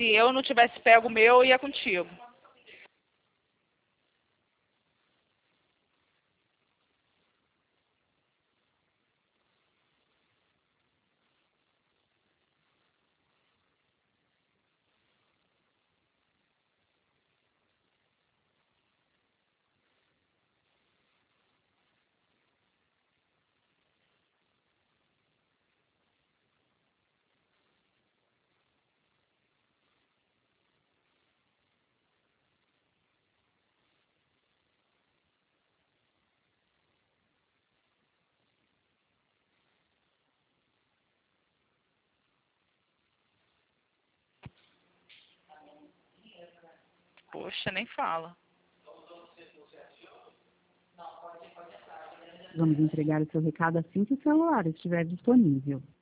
Se eu não tivesse pego o meu, eu ia contigo. Poxa, nem fala. Vamos entregar o seu recado assim que o celular estiver disponível.